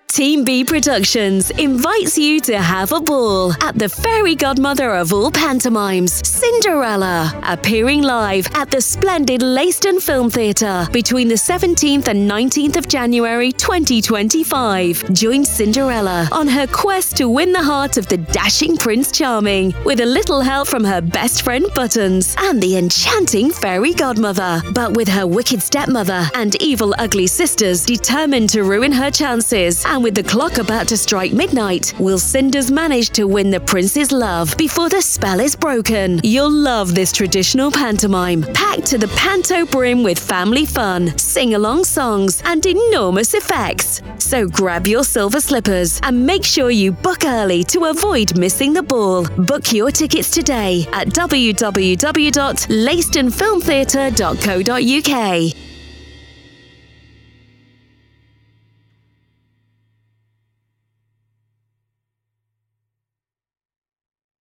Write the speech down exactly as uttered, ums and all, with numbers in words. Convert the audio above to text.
Team B Productions invites you to have a ball at the fairy godmother of all pantomimes, Cinderella, appearing live at the splendid Leiston Film Theatre between the seventeenth and nineteenth of January twenty twenty-five. Join Cinderella on her quest to win the heart of the dashing Prince Charming with a little help from her best friend Buttons and the enchanting fairy godmother. But with her wicked stepmother and evil ugly sisters determined to ruin her chances, and with the clock about to strike midnight, will Cinders manage to win the prince's love before the spell is broken? You'll love this traditional pantomime, packed to the panto brim with family fun, sing-along songs, and enormous effects. So grab your silver slippers and make sure you book early to avoid missing the ball. Book your tickets today at w w w dot leiston film theatre dot co dot u k.